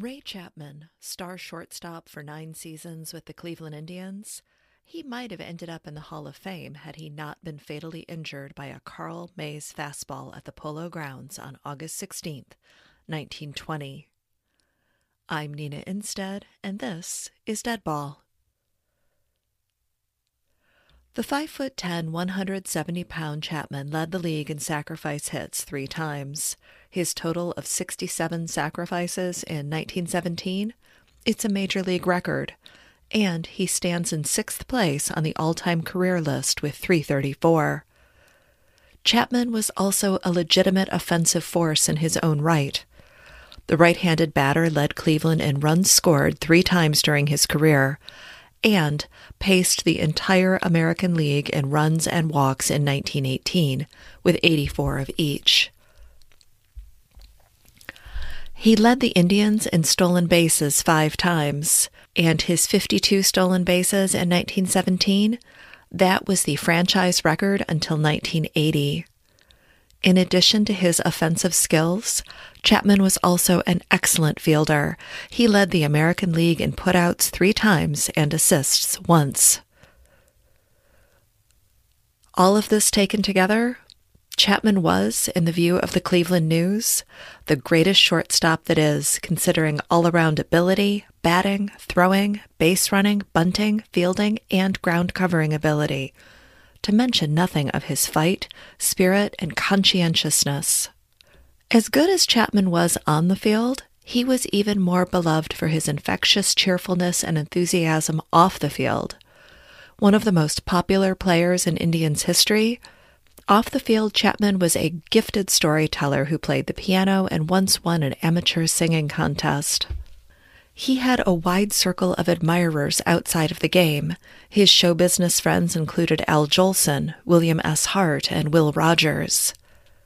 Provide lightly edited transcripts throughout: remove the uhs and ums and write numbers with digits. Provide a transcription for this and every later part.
Ray Chapman, star shortstop for 9 seasons with the Cleveland Indians, he might have ended up in the Hall of Fame had he not been fatally injured by a Carl Mays fastball at the Polo Grounds on August 16, 1920. I'm Nina Instead, and this is Dead Ball. The 5'10", 170-pound Chapman led the league in sacrifice hits 3 times. His total of 67 sacrifices in 1917, it's a major league record, and he stands in 6th place on the all-time career list with 334. Chapman was also a legitimate offensive force in his own right. The right-handed batter led Cleveland in runs scored 3 times during his career, and paced the entire American League in runs and walks in 1918, with 84 of each. He led the Indians in stolen bases 5 times, and his 52 stolen bases in 1917, that was the franchise record until 1980. In addition to his offensive skills, Chapman was also an excellent fielder. He led the American League in putouts 3 times and assists once. All of this taken together, Chapman was, in the view of the Cleveland News, the greatest shortstop that is, considering all-around ability, batting, throwing, base running, bunting, fielding, and ground covering ability, to mention nothing of his fight, spirit, and conscientiousness. As good as Chapman was on the field, he was even more beloved for his infectious cheerfulness and enthusiasm off the field. One of the most popular players in Indians history, off the field Chapman was a gifted storyteller who played the piano and once won an amateur singing contest. He had a wide circle of admirers outside of the game. His show business friends included Al Jolson, William S. Hart, and Will Rogers.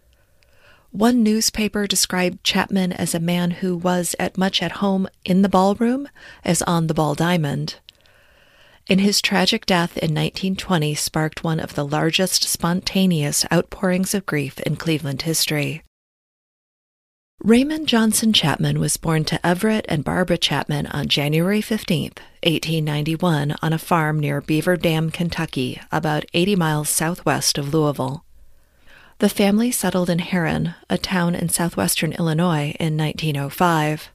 One newspaper described Chapman as a man who was as much at home in the ballroom as on the ball diamond. And his tragic death in 1920 sparked one of the largest spontaneous outpourings of grief in Cleveland history. Raymond Johnson Chapman was born to Everett and Barbara Chapman on January 15, 1891, on a farm near Beaver Dam, Kentucky, about 80 miles southwest of Louisville. The family settled in Herrin, a town in southwestern Illinois, in 1905.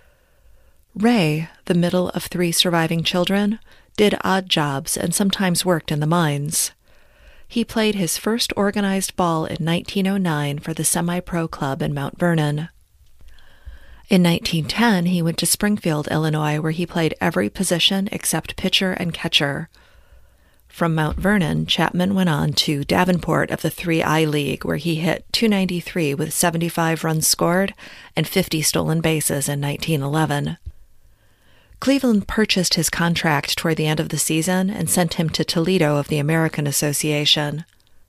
Ray, the middle of 3 surviving children, did odd jobs and sometimes worked in the mines. He played his first organized ball in 1909 for the semi-pro club in Mount Vernon. In 1910, he went to Springfield, Illinois, where he played every position except pitcher and catcher. From Mount Vernon, Chapman went on to Davenport of the 3I League, where he hit .293 with 75 runs scored and 50 stolen bases in 1911. Cleveland purchased his contract toward the end of the season and sent him to Toledo of the American Association.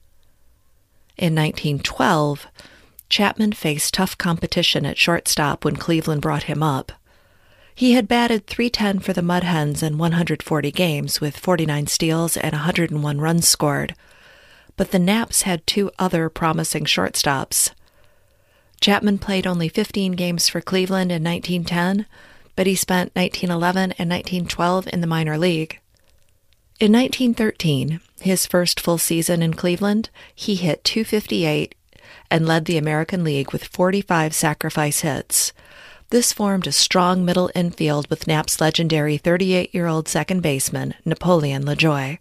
In 1912, Chapman faced tough competition at shortstop when Cleveland brought him up. He had batted .310 for the Mud Hens in 140 games with 49 steals and 101 runs scored, but the Naps had 2 other promising shortstops. Chapman played only 15 games for Cleveland in 1910, but he spent 1911 and 1912 in the minor league. In 1913, his first full season in Cleveland, he hit .258 and led the American League with 45 sacrifice hits. This formed a strong middle infield with Nap's legendary 38-year-old second baseman, Napoleon LaJoie.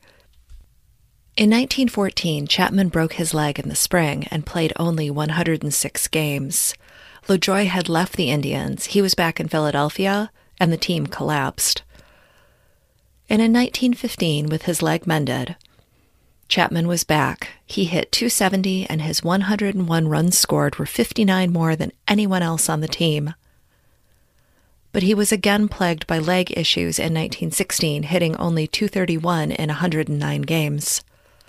In 1914, Chapman broke his leg in the spring and played only 106 games. LaJoie had left the Indians, he was back in Philadelphia, and the team collapsed. And in 1915, with his leg mended, Chapman was back. He hit .270 and his 101 runs scored were 59 more than anyone else on the team. But he was again plagued by leg issues in 1916, hitting only .231 in 109 games.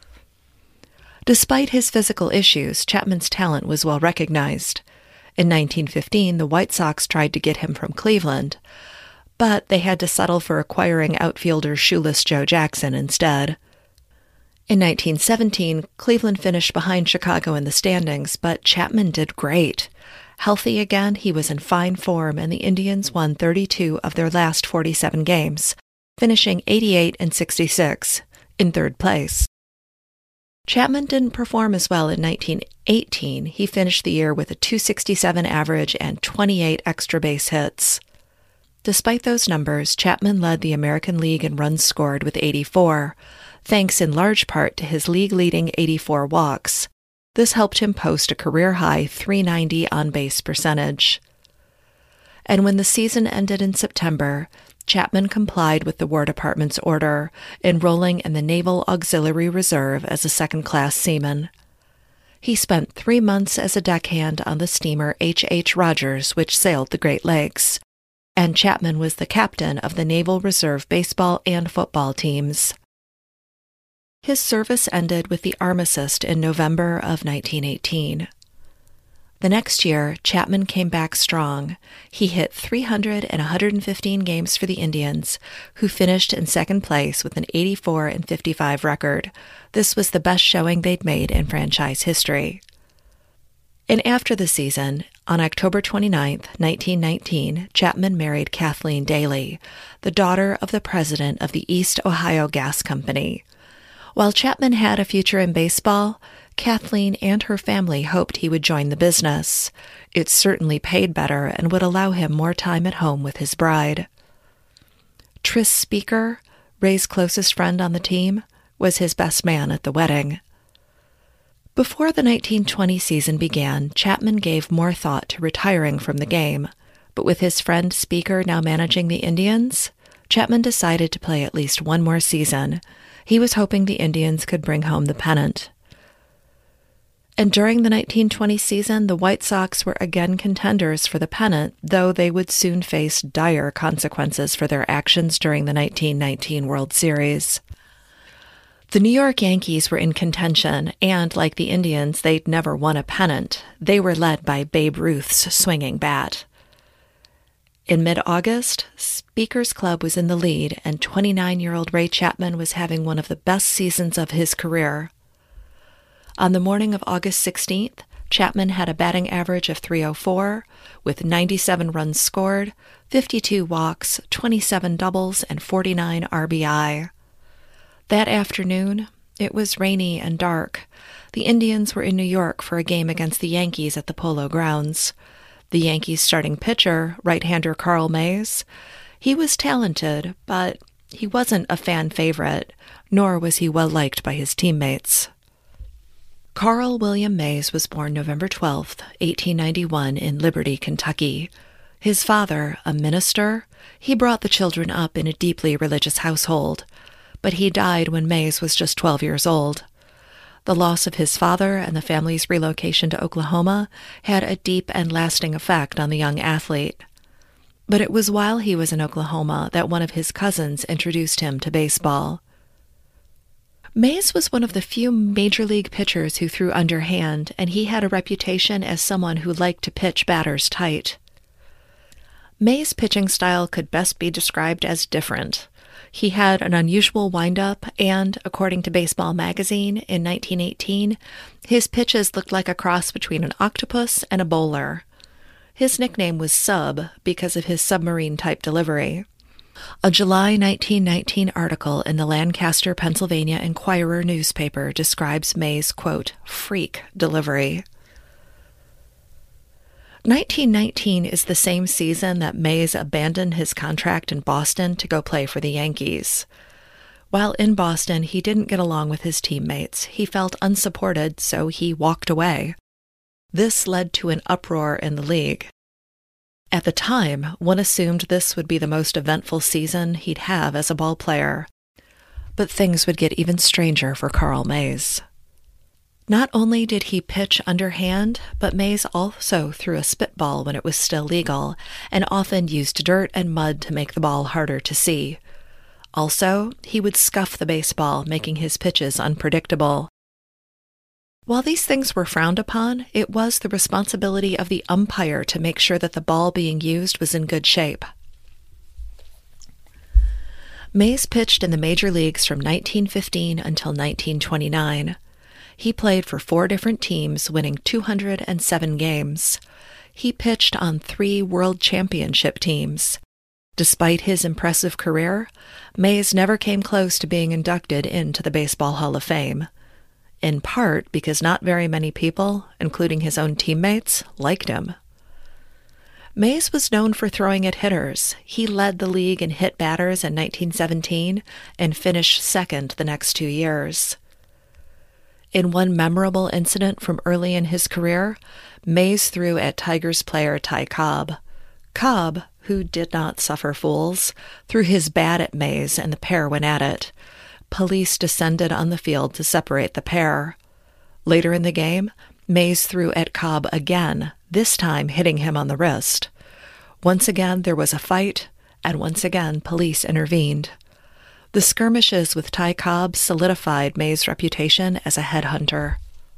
Despite his physical issues, Chapman's talent was well recognized. In 1915, the White Sox tried to get him from Cleveland, but they had to settle for acquiring outfielder Shoeless Joe Jackson instead. In 1917, Cleveland finished behind Chicago in the standings, but Chapman did great. Healthy again, he was in fine form, and the Indians won 32 of their last 47 games, finishing 88-66, in third place. Chapman didn't perform as well in 1918. He finished the year with a .267 average and 28 extra base hits. Despite those numbers, Chapman led the American League in runs scored with 84, thanks in large part to his league-leading 84 walks. This helped him post a career-high .390 on-base percentage. And when the season ended in September, Chapman complied with the War Department's order, enrolling in the Naval Auxiliary Reserve as a second-class seaman. He spent 3 months as a deckhand on the steamer H.H. Rogers, which sailed the Great Lakes, and Chapman was the captain of the Naval Reserve baseball and football teams. His service ended with the armistice in November of 1918. The next year, Chapman came back strong. He hit 300 in 115 games for the Indians, who finished in second place with an 84-55 record. This was the best showing they'd made in franchise history. And after the season, on October 29, 1919, Chapman married Kathleen Daly, the daughter of the president of the East Ohio Gas Company. While Chapman had a future in baseball, Kathleen and her family hoped he would join the business. It certainly paid better and would allow him more time at home with his bride. Tris Speaker, Ray's closest friend on the team, was his best man at the wedding. Before the 1920 season began, Chapman gave more thought to retiring from the game, but with his friend Speaker now managing the Indians, Chapman decided to play at least one more season. He was hoping the Indians could bring home the pennant. And during the 1920 season, the White Sox were again contenders for the pennant, though they would soon face dire consequences for their actions during the 1919 World Series. The New York Yankees were in contention, and like the Indians, they'd never won a pennant. They were led by Babe Ruth's swinging bat. In mid-August, Speaker's club was in the lead, and 29-year-old Ray Chapman was having one of the best seasons of his career. On the morning of August 16th, Chapman had a batting average of .304, with 97 runs scored, 52 walks, 27 doubles, and 49 RBI. That afternoon, it was rainy and dark. The Indians were in New York for a game against the Yankees at the Polo Grounds. The Yankees' starting pitcher, right-hander Carl Mays, he was talented, but he wasn't a fan favorite, nor was he well-liked by his teammates. Carl William Mays was born November 12, 1891, in Liberty, Kentucky. His father, a minister, he brought the children up in a deeply religious household, but he died when Mays was just 12 years old. The loss of his father and the family's relocation to Oklahoma had a deep and lasting effect on the young athlete. But it was while he was in Oklahoma that one of his cousins introduced him to baseball. Mays was one of the few major league pitchers who threw underhand, and he had a reputation as someone who liked to pitch batters tight. Mays' pitching style could best be described as different. He had an unusual windup, and, according to Baseball Magazine, in 1918, his pitches looked like a cross between an octopus and a bowler. His nickname was Sub because of his submarine-type delivery. A July 1919 article in the Lancaster, Pennsylvania Enquirer newspaper describes Mays', quote, freak delivery. 1919 is the same season that Mays abandoned his contract in Boston to go play for the Yankees. While in Boston, he didn't get along with his teammates. He felt unsupported, so he walked away. This led to an uproar in the league. At the time, one assumed this would be the most eventful season he'd have as a ball player. But things would get even stranger for Carl Mays. Not only did he pitch underhand, but Mays also threw a spitball when it was still legal, and often used dirt and mud to make the ball harder to see. Also, he would scuff the baseball, making his pitches unpredictable. While these things were frowned upon, it was the responsibility of the umpire to make sure that the ball being used was in good shape. Mays pitched in the major leagues from 1915 until 1929. He played for 4 different teams, winning 207 games. he pitched on 3 World Championship teams. Despite his impressive career, Mays never came close to being inducted into the Baseball Hall of Fame, in part because not very many people, including his own teammates, liked him. Mays was known for throwing at hitters. He led the league in hit batters in 1917 and finished second the next 2 years. In one memorable incident from early in his career, Mays threw at Tigers player Ty Cobb. Cobb, who did not suffer fools, threw his bat at Mays and the pair went at it. Police descended on the field to separate the pair. Later in the game, Mays threw at Cobb again, this time hitting him on the wrist. Once again there was a fight, and once again police intervened. The skirmishes with Ty Cobb solidified Mays' reputation as a headhunter.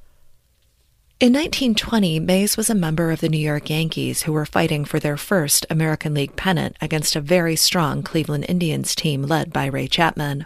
In 1920, Mays was a member of the New York Yankees who were fighting for their first American League pennant against a very strong Cleveland Indians team led by Ray Chapman.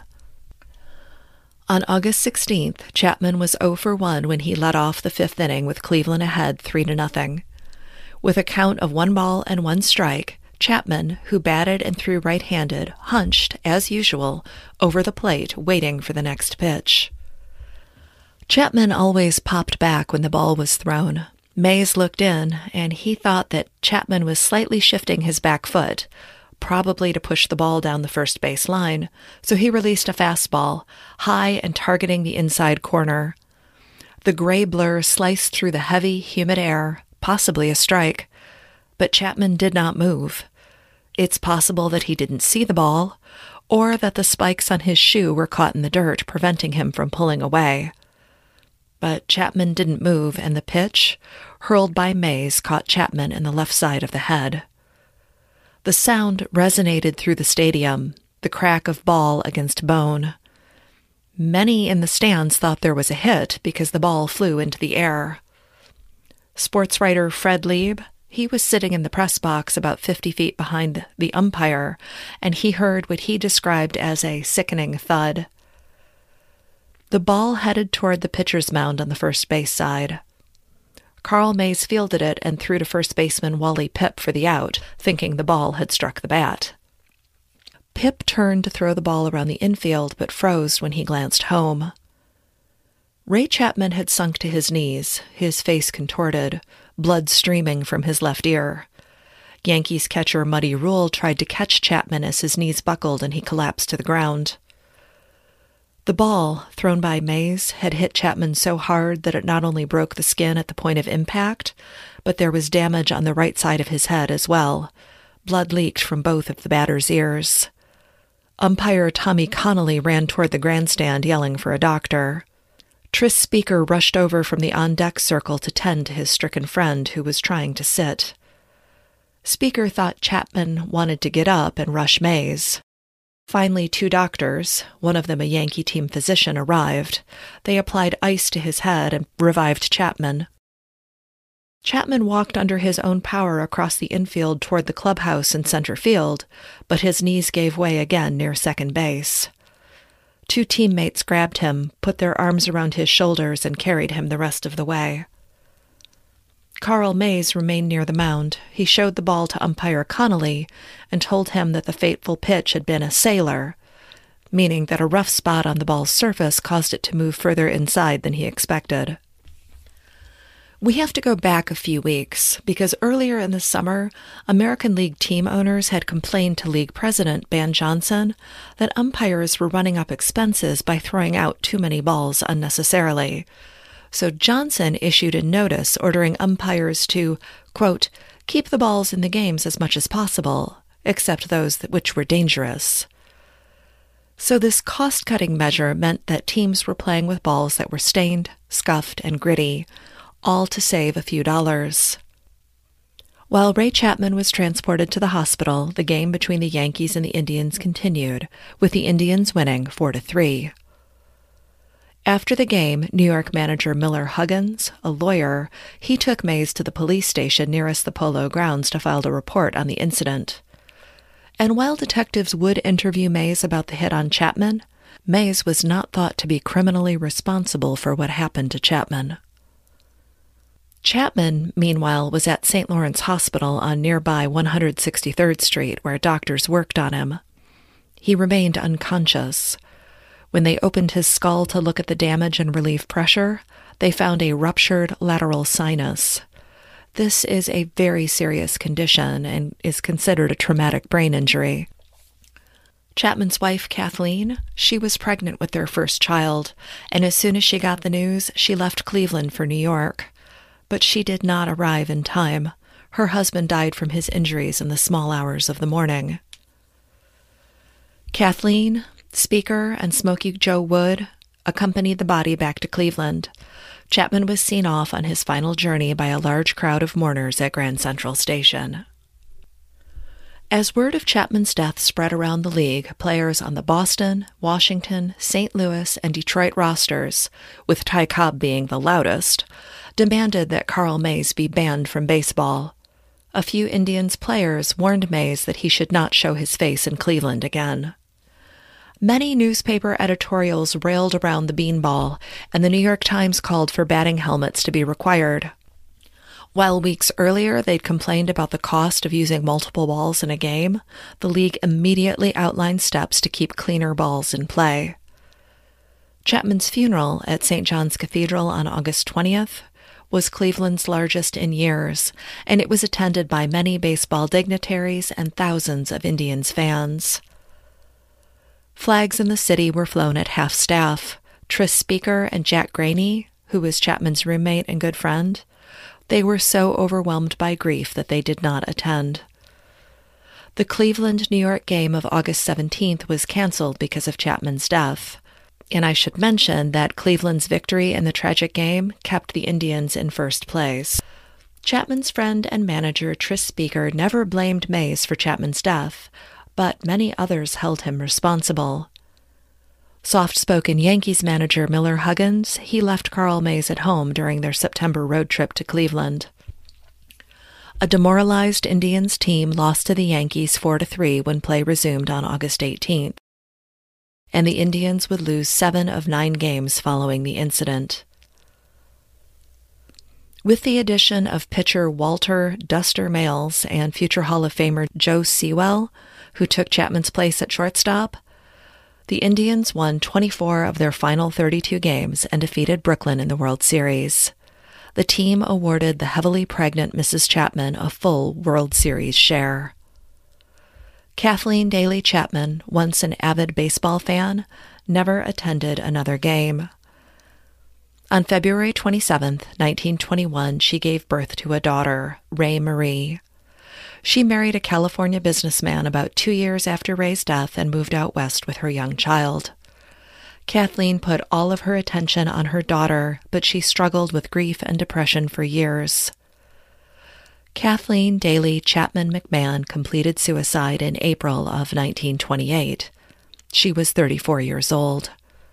On August 16th, Chapman was 0 for 1 when he led off the 5th inning with Cleveland ahead 3-0. With a count of 1 ball and 1 strike, Chapman, who batted and threw right-handed, hunched, as usual, over the plate waiting for the next pitch. Chapman always popped back when the ball was thrown. Mays looked in, and he thought that Chapman was slightly shifting his back foot, probably to push the ball down the first base line, so he released a fastball, high and targeting the inside corner. The gray blur sliced through the heavy, humid air, possibly a strike, but Chapman did not move. It's possible that he didn't see the ball, or that the spikes on his shoe were caught in the dirt, preventing him from pulling away. But Chapman didn't move, and the pitch, hurled by Mays, caught Chapman in the left side of the head. The sound resonated through the stadium, the crack of ball against bone. Many in the stands thought there was a hit because the ball flew into the air. Sports writer Fred Lieb, he was sitting in the press box about 50 feet behind the umpire, and he heard what he described as a sickening thud. The ball headed toward the pitcher's mound on the first base side. Carl Mays fielded it and threw to first baseman Wally Pipp for the out, thinking the ball had struck the bat. Pipp turned to throw the ball around the infield, but froze when he glanced home. Ray Chapman had sunk to his knees, his face contorted, blood streaming from his left ear. Yankees catcher Muddy Rule tried to catch Chapman as his knees buckled and he collapsed to the ground. The ball, thrown by Mays, had hit Chapman so hard that it not only broke the skin at the point of impact, but there was damage on the right side of his head as well. Blood leaked from both of the batter's ears. Umpire Tommy Connolly ran toward the grandstand yelling for a doctor. Tris Speaker rushed over from the on-deck circle to tend to his stricken friend who was trying to sit. Speaker thought Chapman wanted to get up and rush Mays. Finally, 2 doctors, one of them a Yankee team physician, arrived. They applied ice to his head and revived Chapman. Chapman walked under his own power across the infield toward the clubhouse in center field, but his knees gave way again near second base. 2 teammates grabbed him, put their arms around his shoulders, and carried him the rest of the way. Carl Mays remained near the mound. He showed the ball to umpire Connolly and told him that the fateful pitch had been a sailor, meaning that a rough spot on the ball's surface caused it to move further inside than he expected. We have to go back a few weeks, because earlier in the summer, American League team owners had complained to league president Ban Johnson that umpires were running up expenses by throwing out too many balls unnecessarily. So Johnson issued a notice ordering umpires to, quote, keep the balls in the games as much as possible, except those which were dangerous. So this cost-cutting measure meant that teams were playing with balls that were stained, scuffed, and gritty, all to save a few dollars. While Ray Chapman was transported to the hospital, the game between the Yankees and the Indians continued, with the Indians winning 4-3. After the game, New York manager Miller Huggins, a lawyer, he took Mays to the police station nearest the Polo Grounds to file a report on the incident. And while detectives would interview Mays about the hit on Chapman, Mays was not thought to be criminally responsible for what happened to Chapman. Chapman, meanwhile, was at St. Lawrence Hospital on nearby 163rd Street, where doctors worked on him. He remained unconscious. When they opened his skull to look at the damage and relieve pressure, they found a ruptured lateral sinus. This is a very serious condition and is considered a traumatic brain injury. Chapman's wife, Kathleen, she was pregnant with their first child, and as soon as she got the news, she left Cleveland for New York. But she did not arrive in time. Her husband died from his injuries in the small hours of the morning. Kathleen, Speaker, and Smokey Joe Wood accompanied the body back to Cleveland. Chapman was seen off on his final journey by a large crowd of mourners at Grand Central Station. As word of Chapman's death spread around the league, players on the Boston, Washington, St. Louis, and Detroit rosters, with Ty Cobb being the loudest, demanded that Carl Mays be banned from baseball. A few Indians players warned Mays that he should not show his face in Cleveland again. Many newspaper editorials railed around the beanball, and the New York Times called for batting helmets to be required. While weeks earlier they'd complained about the cost of using multiple balls in a game, the league immediately outlined steps to keep cleaner balls in play. Chapman's funeral at St. John's Cathedral on August 20th was Cleveland's largest in years, and it was attended by many baseball dignitaries and thousands of Indians fans. Flags in the city were flown at half-staff. Tris Speaker and Jack Graney, who was Chapman's roommate and good friend, they were so overwhelmed by grief that they did not attend. The Cleveland-New York game of August 17th was canceled because of Chapman's death. And I should mention that Cleveland's victory in the tragic game kept the Indians in first place. Chapman's friend and manager Tris Speaker never blamed Mays for Chapman's death, but many others held him responsible. Soft-spoken Yankees manager Miller Huggins, he left Carl Mays at home during their September road trip to Cleveland. A demoralized Indians team lost to the Yankees 4-3 when play resumed on August 18th. And the Indians would lose 7 of 9 games following the incident. With the addition of pitcher Walter Duster Males and future Hall of Famer Joe Sewell, who took Chapman's place at shortstop, the Indians won 24 of their final 32 games and defeated Brooklyn in the World Series. The team awarded the heavily pregnant Mrs. Chapman a full World Series share. Kathleen Daly Chapman, once an avid baseball fan, never attended another game. On February 27, 1921, she gave birth to a daughter, Ray Marie. She married a California businessman about 2 years after Ray's death and moved out west with her young child. Kathleen put all of her attention on her daughter, but she struggled with grief and depression for years. Kathleen Daly Chapman McMahon completed suicide in April of 1928. She was 34 years old.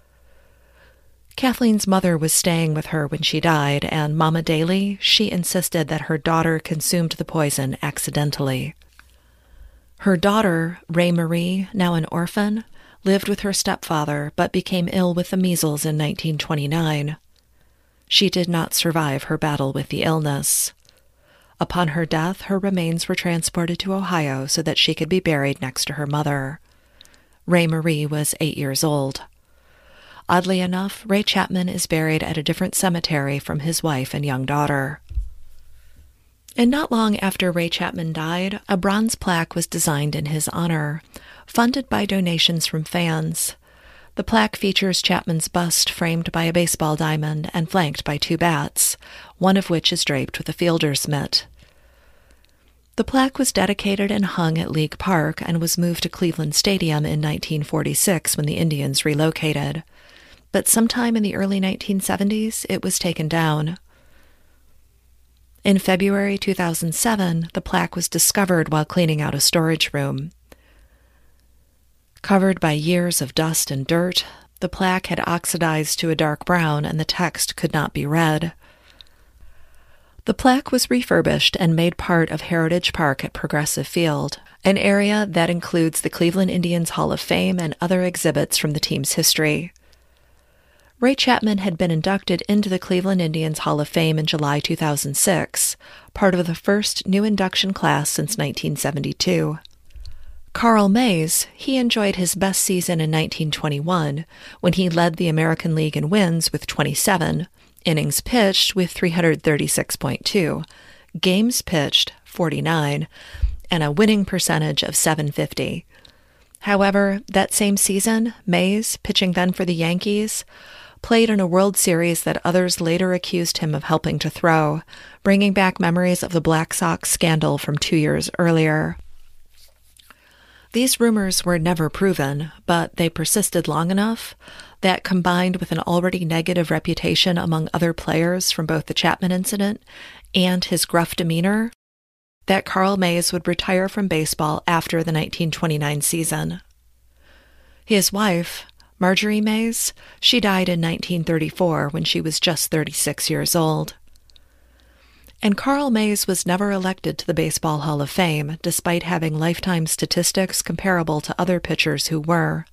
Kathleen's mother was staying with her when she died, and Mama Daly, she insisted that her daughter consumed the poison accidentally. Her daughter, Ray Marie, now an orphan, lived with her stepfather but became ill with the measles in 1929. She did not survive her battle with the illness. Upon her death, her remains were transported to Ohio so that she could be buried next to her mother. Ray Marie was 8 years old. Oddly enough, Ray Chapman is buried at a different cemetery from his wife and young daughter. And not long after Ray Chapman died, a bronze plaque was designed in his honor, funded by donations from fans. The plaque features Chapman's bust framed by a baseball diamond and flanked by 2 bats, one of which is draped with a fielder's mitt. The plaque was dedicated and hung at League Park and was moved to Cleveland Stadium in 1946 when the Indians relocated. But sometime in the early 1970s, it was taken down. In February 2007, the plaque was discovered while cleaning out a storage room. Covered by years of dust and dirt, the plaque had oxidized to a dark brown and the text could not be read. The plaque was refurbished and made part of Heritage Park at Progressive Field, an area that includes the Cleveland Indians Hall of Fame and other exhibits from the team's history. Ray Chapman had been inducted into the Cleveland Indians Hall of Fame in July 2006, part of the first new induction class since 1972. Carl Mays, he enjoyed his best season in 1921, when he led the American League in wins with 27, innings pitched with 336.2, games pitched 49, and a winning percentage of .750. However, that same season, Mays, pitching then for the Yankees, played in a World Series that others later accused him of helping to throw, bringing back memories of the Black Sox scandal from 2 years earlier. These rumors were never proven, but they persisted long enough that, combined with an already negative reputation among other players from both the Chapman incident and his gruff demeanor, that Carl Mays would retire from baseball after the 1929 season. His wife, Marjorie Mays, she died in 1934 when she was just 36 years old. And Carl Mays was never elected to the Baseball Hall of Fame, despite having lifetime statistics comparable to other pitchers who were.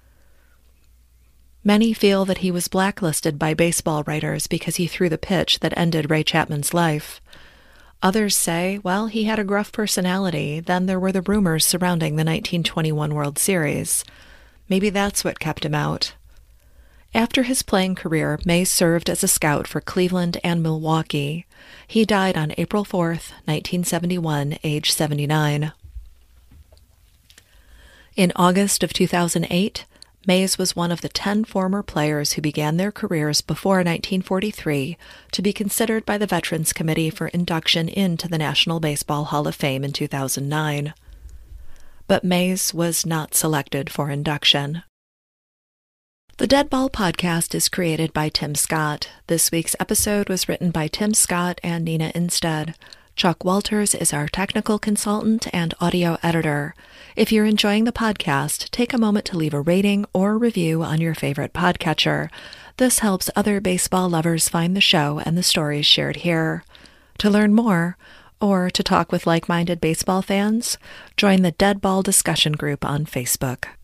Many feel that he was blacklisted by baseball writers because he threw the pitch that ended Ray Chapman's life. Others say, well, he had a gruff personality, then there were the rumors surrounding the 1921 World Series. Maybe that's what kept him out. After his playing career, Mays served as a scout for Cleveland and Milwaukee. He died on April 4th, 1971, age 79. In August of 2008, Mays was one of the 10 former players who began their careers before 1943 to be considered by the Veterans Committee for induction into the National Baseball Hall of Fame in 2009. But Mays was not selected for induction. The Dead Ball podcast is created by Tim Scott. This week's episode was written by Tim Scott and Nina Instead. Chuck Walters is our technical consultant and audio editor. If you're enjoying the podcast, take a moment to leave a rating or review on your favorite podcatcher. This helps other baseball lovers find the show and the stories shared here. To learn more, or to talk with like-minded baseball fans, join the Dead Ball discussion group on Facebook.